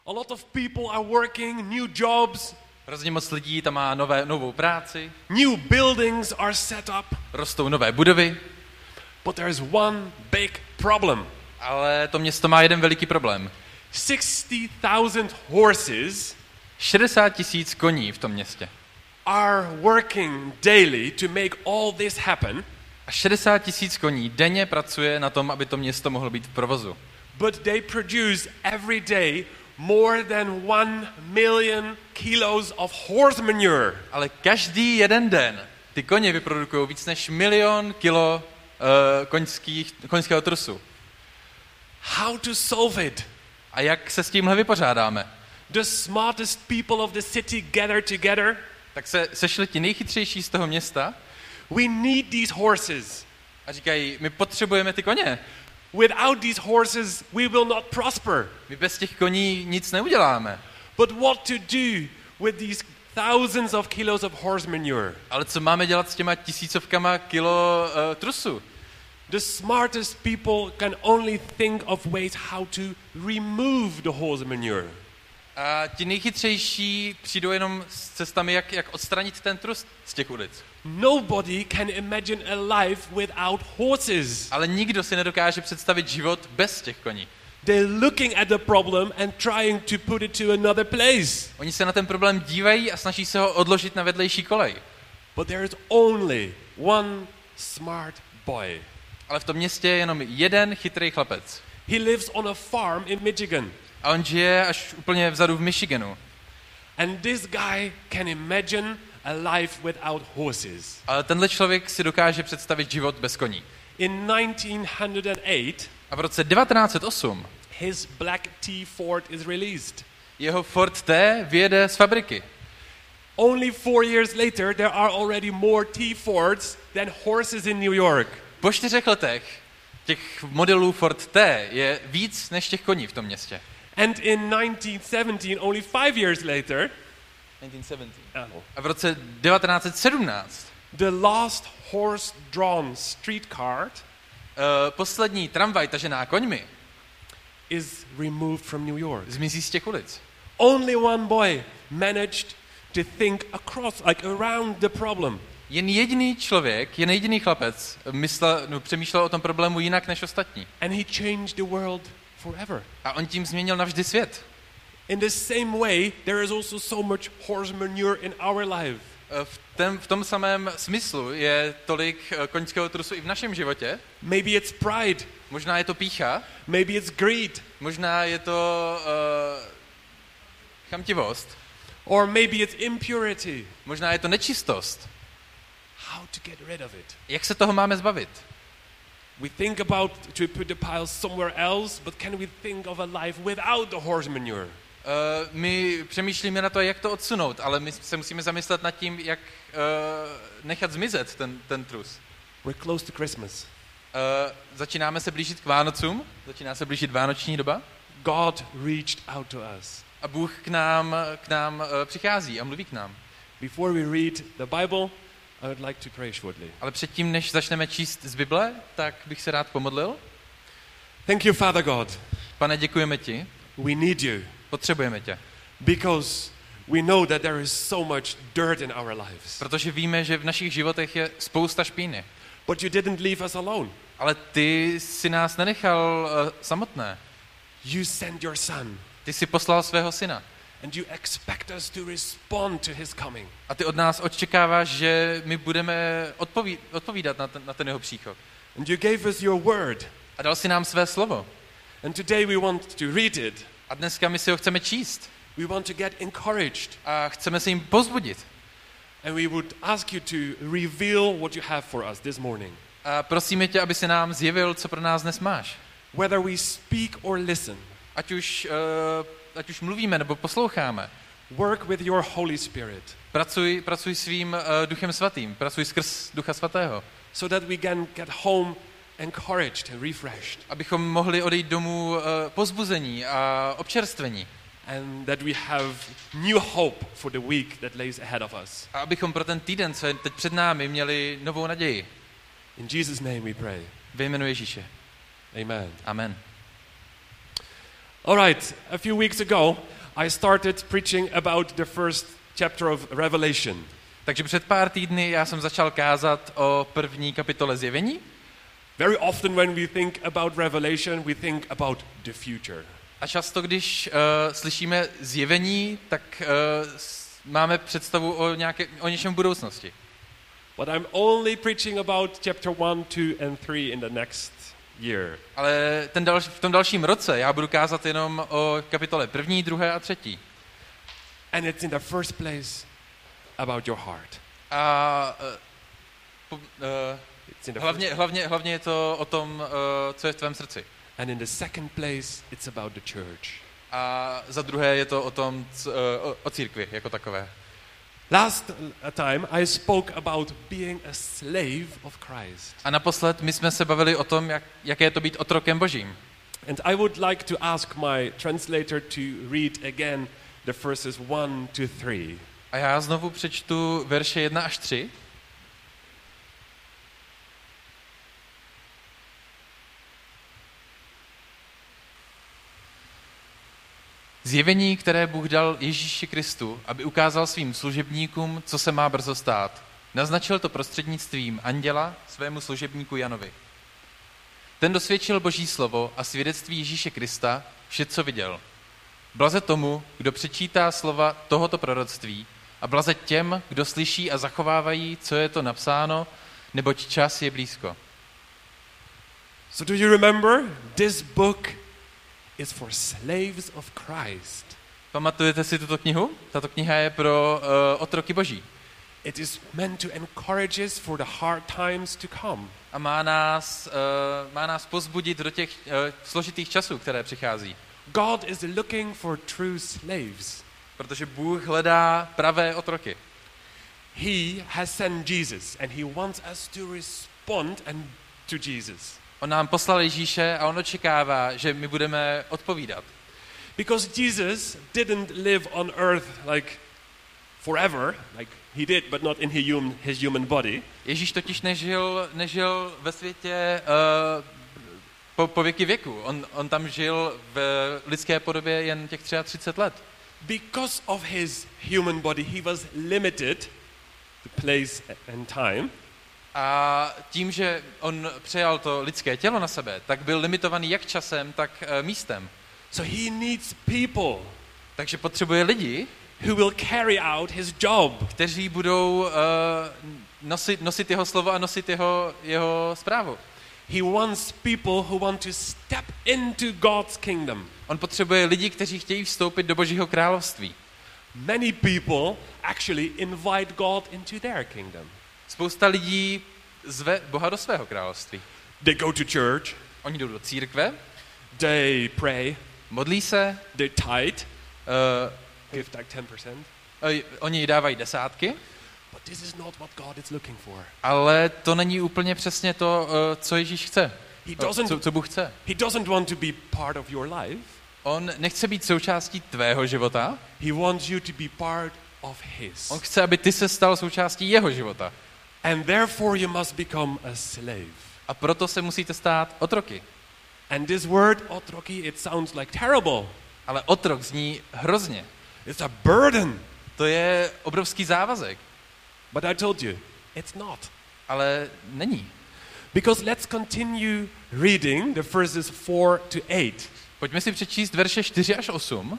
A lot of people are working, new jobs. Hrozně moc lidí tam má novou práci. New buildings are set up. Rostou nové budovy. But there is one big problem. Ale to město má jeden veliký problém. 60,000 horses 60 000 koní v tom městě. are working daily to make all this happen. A 60 000 koní denně pracuje na tom, aby to město mohlo být v provozu. But they produce every day more than 1 million kilos of horse manure. Ale každý jeden den ty koně vyprodukují víc než 1 milion kilo koňského trusu. How to solve it? A jak se s tímhle vypořádáme? The smartest people of the city gather together. Tak se sešli ti nejchytřejší z toho města We need these horses. a říkají, my potřebujeme ty koně. Without these horses, we will not prosper. My bez těch koní nic neuděláme. But what to do with these thousands of kilos of horse manure? Ale co máme dělat s těma tisícovkama kilo trusu? The smartest people can only think of ways how to remove the horse manure. A ti nejchytřejší přijdou jenom s cestami, jak odstranit ten trus z těch ulic. Nobody can imagine a life without horses. Ale nikdo si nedokáže představit život bez těch koní. They're looking at the problem and trying to put it to another place. Oni se na ten problém dívají a snaží se ho odložit na vedlejší kolej. But there is only one smart boy. Ale v tom městě je jenom jeden chytrý chlapec. He lives on a farm in Michigan. A on žije až úplně vzadu v Michiganu. And this guy can imagine a life without horses. Ale tenhle člověk si dokáže představit život bez koní. In 1908, A v roce 1908 his black T Ford is released. jeho Ford T vyjede z fabriky. Only 4 years later, there are already more T Fords than horses in New York. Po 4 letech těch modelů Ford T je víc než těch koní v tom městě. And in 1917, only 5 years later, 1917. A v roce 1917 the last horse-drawn streetcar poslední tramvaj tažená koňmi is removed from New York. zmizí z těch ulic. Only one boy managed to think across, like around the problem. Jen jediný člověk, jen jediný chlapec přemýšlel o tom problému jinak než ostatní. And he changed the world forever. A on tím změnil navždy svět. In the same way, there is also so much horse manure in our life. V tom samém smyslu je tolik koňského trusu i v našem životě. Maybe it's pride. Možná je to pýcha, Maybe it's greed. možná je to chamtivost, Or maybe it's impurity. možná je to nečistost. How to get rid of it? Jak se toho máme zbavit? We think about to put the pile somewhere else, but can we think of a life without the horse manure? My přemýšlíme na to, jak to odsunout, ale my se musíme zamyslet nad tím, jak nechat zmizet ten trus. We're close to Christmas. Začínáme se blížit k Vánocům, začíná se blížit vánoční doba. God reached out to us. A Bůh k nám přichází a mluví k nám. Before we read the Bible, I would like to pray shortly. Ale předtím, než začneme číst z Bible, tak bych se rád pomodlil. Thank you, Father God. Pane, děkujeme ti, We need you potřebujeme tě, because we know that there is so much dirt in our lives. protože víme, že v našich životech je spousta špíny. But you didn't leave us alone. Ale ty si nás nenechal samotné. You sent your son, Ty jsi poslal svého syna. and you expect us to respond to his coming. A ty od nás očekáváš, že my budeme odpovídat na ten jeho příchod. And you gave us your word. A dal si nám své slovo. And today we want to read it. A dneska my si ho chceme číst. We want to get encouraged. A chceme se jim povzbudit. And we would ask you to reveal what you have for us this morning. A prosíme tě, aby si nám zjevil, co pro nás dnes máš. Whether we speak or listen, Ať už mluvíme nebo posloucháme. work with your Holy Spirit Pracuj svým Duchem Svatým. Pracuj skrz Ducha Svatého. so that we can get home encouraged and refreshed. Abychom mohli odejít domů povzbuzení a občerstvení. And that we have new hope for the week that lays ahead of us. A abychom pro ten týden, co je teď před námi, měli novou naději. In Jesus' name we pray. Ve jménu Ježíše. Amen. Amen. All right, a few weeks ago, I started preaching about the first chapter of Revelation. Takže před pár týdny já jsem začal kázat o první kapitole Zjevení. Very often when we think about Revelation, we think about the future. A často, když slyšíme Zjevení, tak máme představu o něčem v budoucnosti. But I'm only preaching about chapter 1, 2 and 3 in the next year. Ale v tom dalším roce já budu kázat jenom o kapitole 1., 2. a 3. And it's in the first place about your heart. A It's in the hlavně je to o tom, co je v tvém srdci. And in the second place, it's about the church. A za druhé je to o tom, o církvi jako takové. Last time I spoke about being a slave of Christ. A naposled my jsme se bavili o tom, jaké je to být otrokem Božím. And I would like to ask my translator to read again the verses 1 to 3. A já znovu přečtu verše 1 až 3. Zjevení, které Bůh dal Ježíši Kristu, aby ukázal svým služebníkům, co se má brzo stát. Naznačil to prostřednictvím anděla svému služebníku Janovi. Ten dosvědčil Boží slovo a svědectví Ježíše Krista, vše, co viděl. Blaze tomu, kdo přečítá slova tohoto proroctví, a blaze těm, kdo slyší a zachovávají, co je to napsáno, neboť čas je blízko. So do you remember? This book is for slaves of Christ. Pamatujete si tuto knihu? Tato kniha je pro otroky Boží. It is meant to encourage us for the hard times to come. A má nás pozbudit do těch složitých časů, které přichází. God is looking for true slaves. Protože Bůh hledá pravé otroky. He has sent Jesus and he wants us to respond and to Jesus. On nám poslal Ježíše a on očekává, že my budeme odpovídat. Because Jesus didn't live on earth like forever, like he did, but not in his human body. Ježíš totiž nežil ve světě po věky věku. On tam žil v lidské podobě jen těch 33 let. Because of his human body, he was limited to place and time. A tím, že on přejal to lidské tělo na sebe, tak byl limitovaný jak časem, tak místem. So he needs people Takže potřebuje lidi, who will carry out his job. kteří budou nosit jeho slovo a nosit jeho zprávu. He wants people who want to step into God's kingdom. On potřebuje lidi, kteří chtějí vstoupit do Božího království. Many people actually invite God into their kingdom. Spousta lidí zve Boha do svého království. They go to church, Oni jdou do církve, they pray, modlí se, they tithe, give like 10%. oni dávají desátky, But this is not what God is looking for. ale to není úplně přesně to, co Ježíš chce, co Bůh chce. He doesn't want to be part of your life. On nechce být součástí tvého života, He wants you to be part of his. on chce, aby ty se stal součástí jeho života. And therefore you must become a slave. A proto se musíte stát otroky. And this word otroky, it sounds like terrible. Ale otrok zní hrozně. It's a burden. To je obrovský závazek. But I told you, it's not. Ale není. Because let's continue reading the verses 4 to 8. Pojďme si přečíst verše 4 až 8.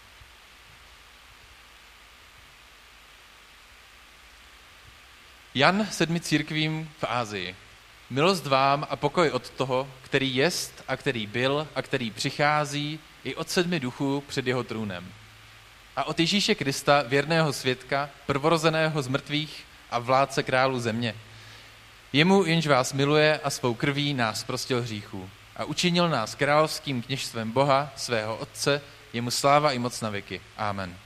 Jan 7 církvím v Ázii. Milost vám a pokoj od toho, který jest a který byl a který přichází, i od 7 duchů před jeho trůnem. A od Ježíše Krista, věrného svědka, prvorozeného z mrtvých a vládce králů země. Jemu, jenž vás miluje a svou krví nás prostil hříchů. A učinil nás královským kněžstvem Boha, svého Otce, jemu sláva i moc na věky. Amen.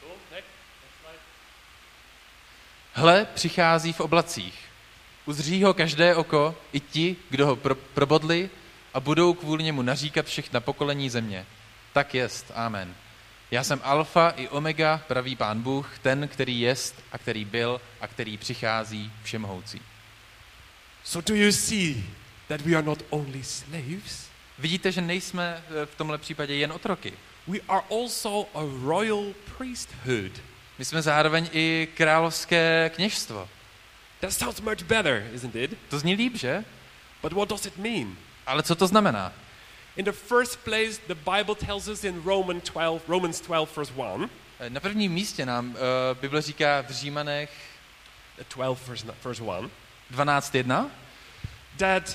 Hle, přichází v oblacích. Uzří ho každé oko, i ti, kdo ho probodli, a budou kvůli němu naříkat všechna pokolení země. Tak jest. Amen. Já jsem alfa i omega, pravý Pán Bůh, ten, který jest a který byl a který přichází, všemohoucí. So do you see that we are not only slaves? Vidíte, že nejsme v tomhle případě jen otroky. We are also a royal priesthood. My jsme zároveň i královské kněžstvo. That sounds much better, isn't it? To zní líp, že? But what does it mean? Ale co to znamená? In the first place, the Bible tells us in Romans 12, verse 1. Na prvním místě nám Bible říká v Římanech 12, verse 1. 12.1, that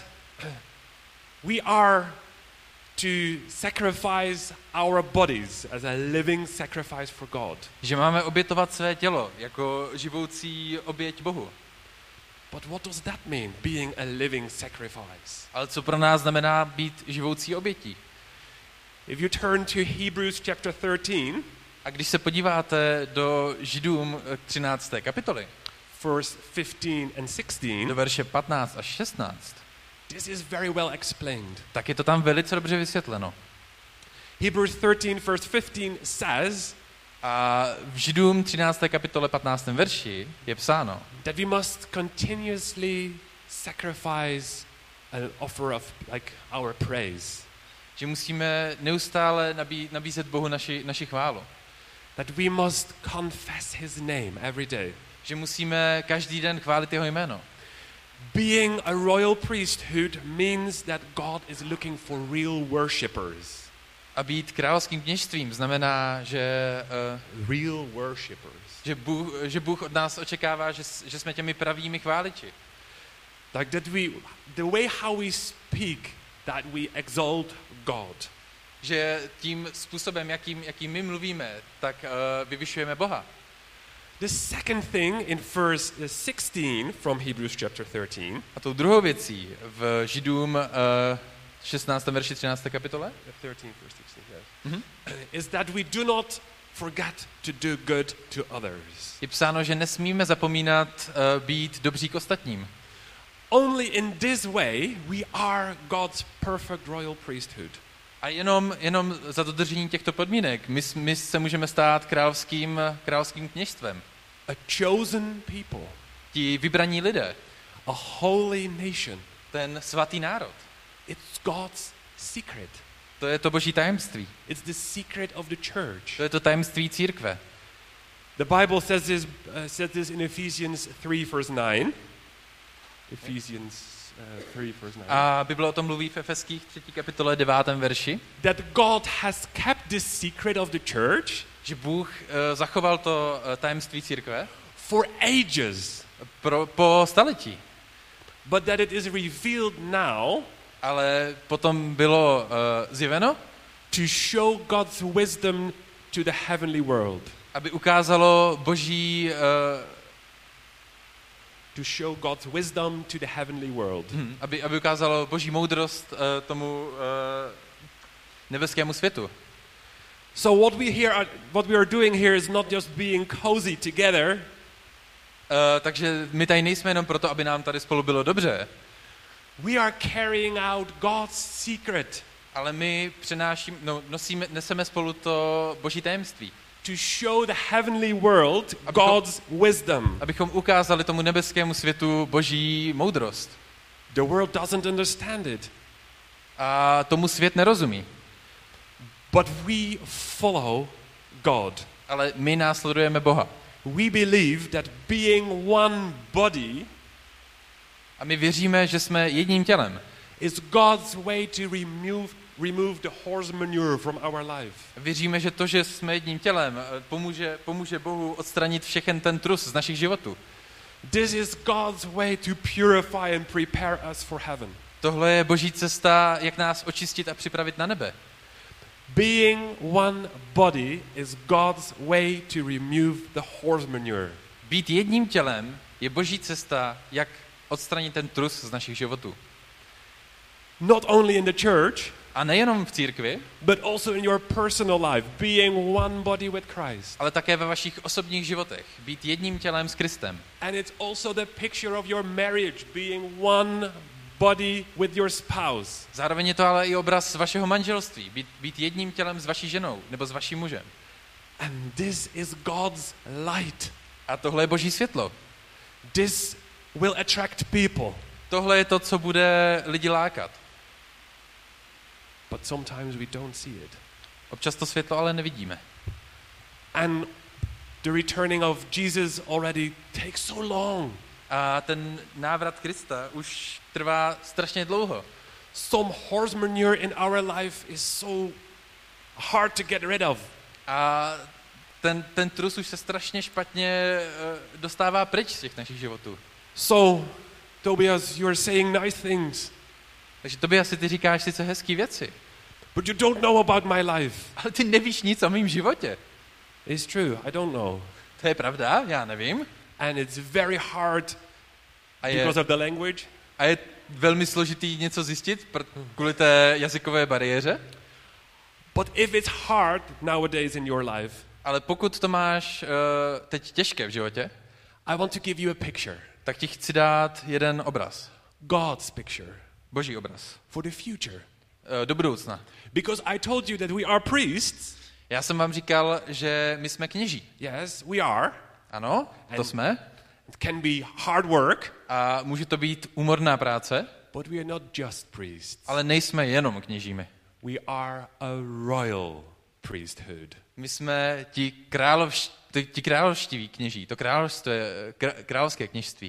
we are to sacrifice our bodies as a living sacrifice for God. že máme obětovat své tělo jako živoucí oběť Bohu. But what does that mean, being a living sacrifice? Ale co pro nás znamená být živoucí obětí? If you turn to Hebrews chapter 13, A když se podíváte do Židům 13. kapitoly, verse 15 and 16, do verše 15 až 16, this is very well explained. tak je to tam velice dobře vysvětleno. Hebrews 13, verse 15 says A v Židům 13. kapitole 15. verši je psáno, that we must continuously sacrifice an offer of like our praise. že musíme neustále nabízet Bohu naši chválu. That we must confess his name every day. Že musíme každý den chválit jeho jméno. Being a royal priesthood means that God is looking for real worshippers. A být královským kněžstvím znamená, Real worshippers. že Bůh od nás očekává, že jsme těmi pravými chváliči. Like that the way how we speak, that we exalt God. Že tím způsobem, jakým my mluvíme, tak vyvyšujeme Boha. The second thing in verse 16 from Hebrews chapter 13 A tou druhou věcí v Židům 16. verši 13. kapitole 13 verse 16, yes. Is that we do not forget to do good to others. je psáno, že nesmíme zapomínat být dobří k ostatním. Only in this way we are God's perfect royal priesthood. A jenom za dodržení těchto podmínek my se můžeme stát královským kněžstvem. A chosen people. Ti vybraní lidé. A holy nation. Ten svatý národ. It's God's secret. To je to boží tajemství. It's the secret of the church. To je to tajemství církve. The Bible says this in Ephesians 3 verse 9. Ephesians 3 verse 9. A Bible o tom mluví v Efeských 3. kapitole 9. verši. That God has kept this secret of the church. Že Bůh zachoval to tajemství církve. For ages. Po staletí. But that it is revealed now. Ale potom bylo zjeveno. To show God's wisdom to the heavenly world. Aby ukázalo boží to show God's wisdom to the heavenly world. Aby ukázalo boží moudrost tomu nebeskému světu. So what we are doing here is not just being cozy together. Takže my tady nejsme jenom proto, aby nám tady spolu bylo dobře. We are carrying out God's secret. Ale my neseme spolu to boží tajemství. To show the heavenly world God's wisdom. Abychom ukázali tomu nebeskému světu boží moudrost. The world doesn't understand it. A tomu svět nerozumí. But we follow God. Ale my následujeme Boha. We believe that being one body a my věříme, že jsme jedním tělem. Is God's way to remove the horse manure from our life. Věříme, že to, že jsme jedním tělem, pomůže Bohu odstranit všechen ten trus z našich životů. This is God's way to purify and prepare us for heaven. Tohle je boží cesta, jak nás očistit a připravit na nebe. Being one body is God's way to remove the horse manure. Být jedním tělem je boží cesta, jak odstranit ten trus z našich životů. Not only in the church, a nejenom v církvi, but also in your personal life, being one body with Christ. Ale také ve vašich osobních životech, být jedním tělem s Kristem. And it's also the picture of your marriage, being one body with your spouse. Zároveň je to ale i obraz vašeho manželství, být jedním tělem s vaší ženou nebo s vaším mužem. And this is God's light. A tohle je boží světlo. This will attract people. Tohle je to, co bude lidi lákat. but sometimes we don't see it. Občas to světlo ale nevidíme. And the returning of Jesus already takes so long. A ten návrat Krista už trvá strašně dlouho. Some horse manure in our life is so hard to get rid of. A ten trus už se strašně špatně dostává pryč z těch našich životů. So, Tobias, you're saying nice things, Takže tobě asi ty říkáš sice hezký věci, but you don't know about my life. ale ty nevíš nic o mém životě. It's true, I don't know. To je pravda, já nevím. And it's very hard A je, because of the language. a je velmi složitý něco zjistit kvůli té jazykové bariéře. But if it's hard nowadays in your life, Ale pokud to máš teď těžké v životě, I want to give you a picture. tak ti chci dát jeden obraz. God's picture Boží obraz. for the future. Do budoucna. Because I told you that we are priests. Já jsem vám říkal, že my jsme kněží. Yes, we are. Ano, to jsme. It can be hard work, A může to být úmorná práce, but we are not just priests. ale nejsme jenom kněžími. We are a royal priesthood. My jsme ti královštiví kněží, to královské kněžství.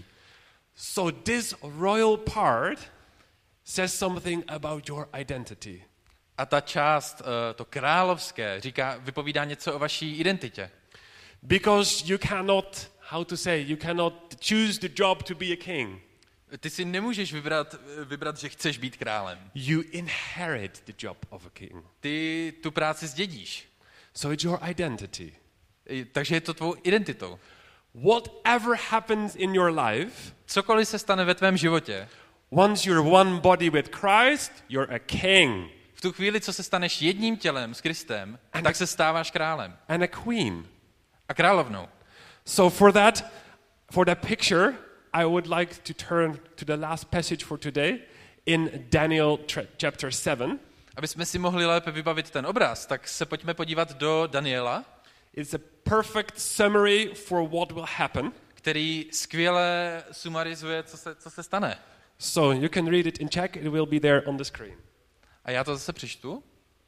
So this royal part says something about your identity. A ta část, to královské, vypovídá něco o vaší identitě. Because you cannot, you cannot choose the job to be a king. Ty si nemůžeš vybrat, že chceš být králem. You inherit the job of a king. Ty tu práci zdědíš. So it's your identity. Takže je to tvou identitou. Whatever happens in your life, Cokoliv se stane ve tvém životě, once you're one body with Christ, you're a king v tu chvíli, co se staneš jedním tělem s Kristem, tak se stáváš králem and a queen. a královnou. So for that picture, I would like to turn to the last passage for today in Daniel chapter 7. Aby jsme si mohli lépe vybavit ten obraz, tak se pojďme podívat do Daniela, It's a perfect summary for what will happen. který skvěle sumarizuje, co se stane. So you can read it in Czech, it will be there on the screen. A já to zase přečtu.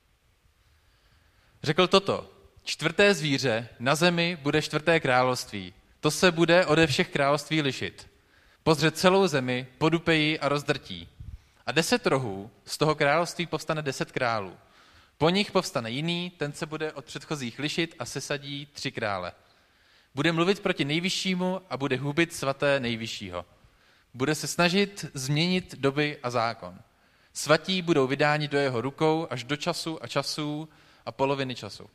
Řekl toto. 4. zvíře na zemi bude 4. království. To se bude ode všech království lišit. Pozře celou zemi, podupe ji a rozdrtí. A 10 rohů, z toho království povstane 10 králů. Po nich povstane jiný, ten se bude od předchozích lišit a sesadí 3 krále. Bude mluvit proti nejvyššímu a bude hubit svaté nejvyššího. Bude se snažit změnit doby a zákon. Svatí budou vydáni do jeho rukou až do času a časů a poloviny času.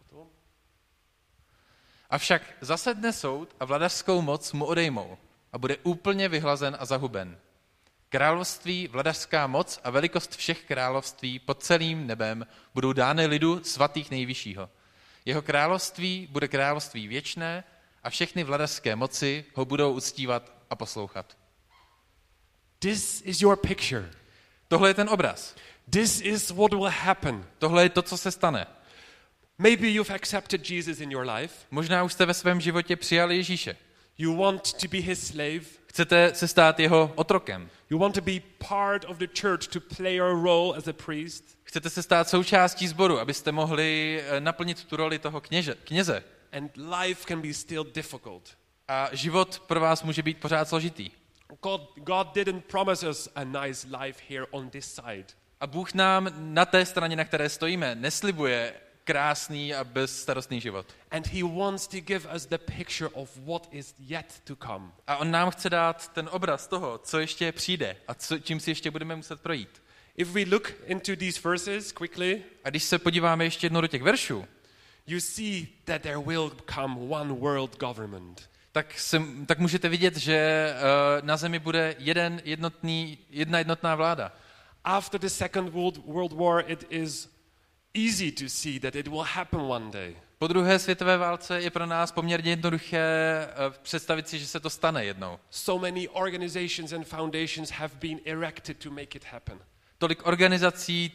Avšak zasedne soud a vladařskou moc mu odejmou a bude úplně vyhlazen a zahuben. Království, vladařská moc a velikost všech království pod celým nebem budou dány lidu svatých nejvyššího. Jeho království bude království věčné a všechny vladařské moci ho budou uctívat a poslouchat. This is your picture. Tohle je ten obraz. This is what will happen. Tohle je to, co se stane. Maybe you've accepted Jesus in your life. Možná už jste ve svém životě přijali Ježíše. You want to be his slave. Chcete se stát jeho otrokem. You want to be part of the church to play your role as a priest. Chcete se stát součástí sboru, abyste mohli naplnit tu roli toho kněze. And life can be still difficult. A život pro vás může být pořád složitý. God didn't promise us a nice life here on this side. A Bůh nám na té straně, na které stojíme, neslibuje krásný a bezstarostný život. And he wants to give us the picture of what is yet to come. A on nám chce dát ten obraz toho, co ještě přijde a čím si ještě budeme muset projít. If we look into these verses quickly, A když se podíváme ještě jednou do těch veršů, you see that there will come one world government. tak můžete vidět, že na zemi bude jedna jednotná vláda. After the Second World War, it is easy to see that it will happen one day. Po druhé světové válce je pro nás poměrně jednoduché představit si, že se to stane jednou. So many organizations and foundations have been erected to make it happen. Tolik organizací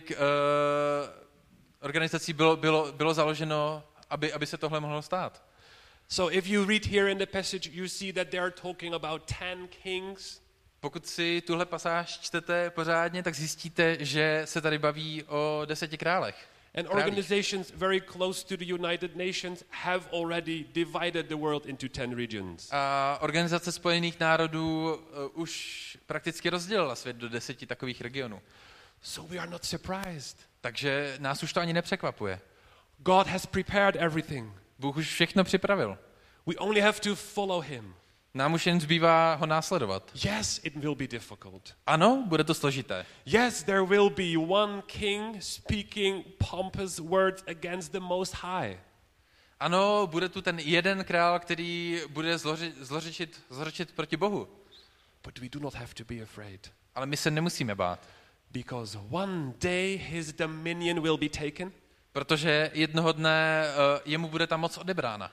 bylo založeno, aby se tohle mohlo stát. So if you read here in the passage, you see that they are talking about 10 kings. Pokud si tuhle pasáž čtete pořádně, tak zjistíte, že se tady baví o 10 králech. And organizations very close to the United Nations have already divided the world into 10 regions. A Organizace spojených národů už prakticky rozdělila svět do 10 takových regionů. So we are not surprised. Takže nás už to ani nepřekvapuje. God has prepared everything. Bůh už všechno připravil. We only have to follow him. Nám už jen zbývá ho následovat. Yes, it will be difficult. Ano, bude to složité. Yes, there will be one king speaking pompous words against the Most High. Ano, bude tu ten jeden král, který bude zlořečit proti Bohu. But we do not have to be afraid. Ale my se nemusíme bát. Because one day his dominion will be taken. Protože jednoho dne jemu bude ta moc odebrána.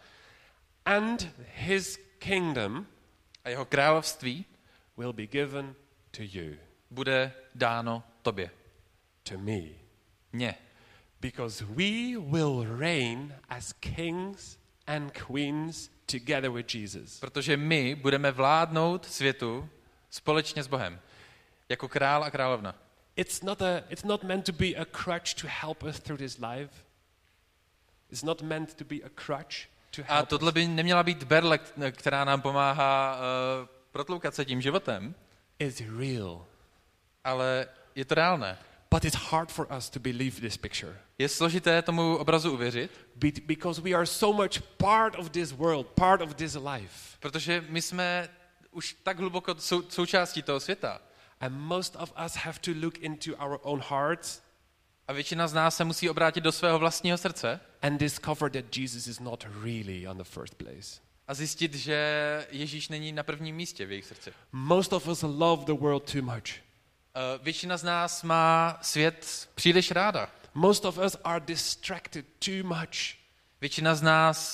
And his kingdom A jeho království will be given to you. bude dáno tobě. To me. Mně. Because we will reign as kings and queens together with Jesus. Protože my budeme vládnout světu společně s Bohem. Jako král a královna. It's not meant to be a crutch to help us through this life. It's not meant to be a crutch to A help tohle us. by neměla být berle, která nám pomáhá protloukat se tím životem, It's real. ale je to reálné. But it's hard for us to believe this picture. Je složité tomu obrazu uvěřit, Because we are so much part of this world, part of this life. protože my jsme už tak hluboko součástí toho světa. And most of us have to look into our own hearts A většina z nás se musí obrátit do svého vlastního srdce and discover that Jesus is not really on the first place. a zjistit, že Ježíš není na prvním místě v jejich srdci. Most of us love the world too much. Většina z nás má svět příliš ráda. Most of us are distracted too much. Většina z nás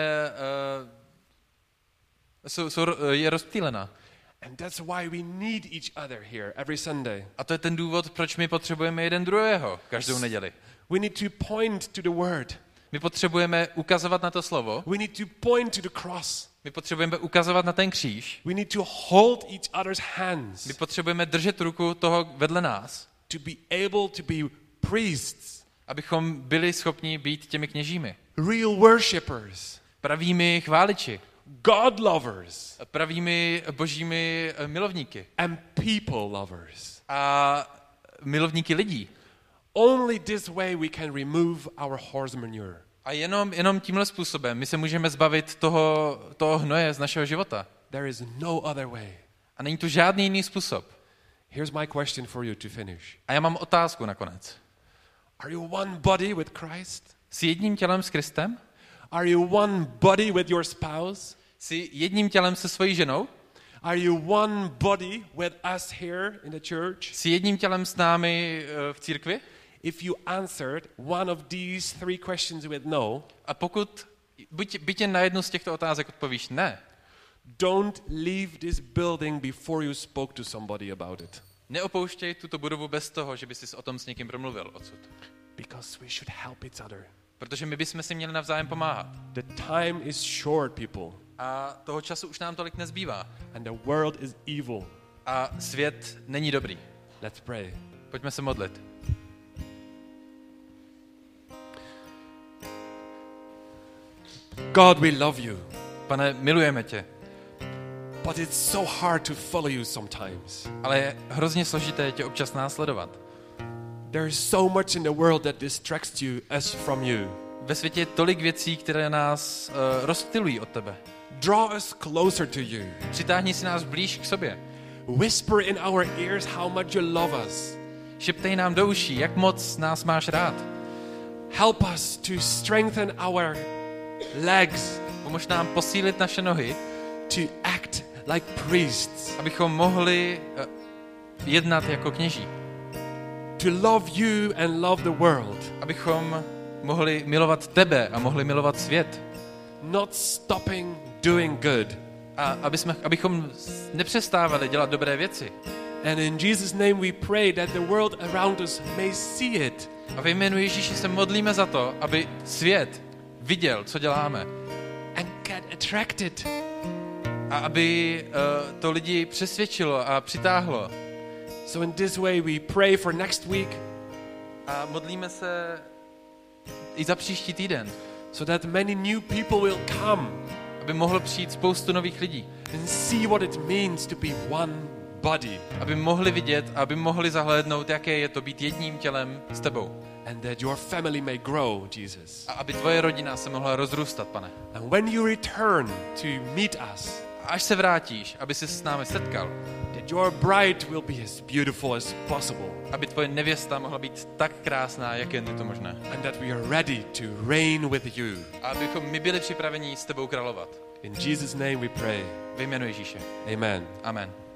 je rozptýlená. And that's why we need each other here every Sunday. A to je ten důvod, proč my potřebujeme jeden druhého každou neděli. We need to point to the word. My potřebujeme ukazovat na to slovo, We need to point to the cross. my potřebujeme ukazovat na ten kříž, We need to hold each other's hands. my potřebujeme držet ruku toho vedle nás, To be able to be priests, abychom byli schopni být těmi kněžími. real worshippers, Pravými chváliči, God lovers, pravými božími milovníky and people lovers. a milovníky lidí. Only this way we can remove our horse manure. A jenom tímhle způsobem my se můžeme zbavit toho hnoje z našeho života. There is no other way. A není tu žádný jiný způsob. Here's my question for you to finish. A já mám otázku nakonec. Are you one body with Christ? Jsi jedním tělem s Kristem? Are you one body with your spouse? Jsi jedním tělem se svojí ženou? Are you one body with us here in the church? Jsi jedním tělem s námi v církvi? If you answered one of these three questions with no, A pokud byť jen na jednu z těchto otázek odpovíš ne, don't leave this building before you spoke to somebody about it. neopouštěj tuto budovu bez toho, že by jsi o tom s někým promluvil odsud. Because we should help each other. Protože my bychom si měli navzájem pomáhat. The time is short, people. A toho času už nám tolik nezbývá. And the world is evil. A svět není dobrý. Let's pray. Pojďme se modlit. God, we love you. Pane, milujeme tě, But it's so hard to follow you sometimes. ale je hrozně složité tě občas následovat. There is so much in the world that distracts us from you. Ve světě je tolik věcí, které nás rozptylují od tebe. Draw us closer to you. Přitáhni si nás blíž k sobě. Whisper in our ears how much you love us. Šeptej nám do uší, jak moc nás máš rád. Help us to strengthen our legs, Pomož nám posílit naše nohy, to act like priests, abychom mohli jednat jako kněží. to love you and love the world, Abychom mohli milovat tebe a mohli milovat svět. not stopping doing good. A abychom nepřestávali dělat dobré věci. And in Jesus' name we pray that the world around us may see it A ve jménu Ježíši se modlíme za to, aby svět viděl, co děláme. and get attracted A aby to lidi přesvědčilo a přitáhlo. So in this way we pray for next week. A modlíme se i za příští týden. So that many new people will come. Aby mohlo přijít spoustu nových lidí. And see what it means to be one body. Aby mohli vidět, aby mohli zahlédnout, jaké je to být jedním tělem s tebou. And that your family may grow, Jesus. A aby tvoje rodina se mohla rozrůstat, pane. And when you return to meet us, A až se vrátíš, aby se s námi setkal, that your bride will be as beautiful as possible. aby tvoje nevěsta mohla být tak krásná, jak jen je to možné. And that we are ready to reign with you. A abychom my byli připraveni s tebou královat. In Jesus' name we pray. Ve jménu Ježíše. Amen. Amen.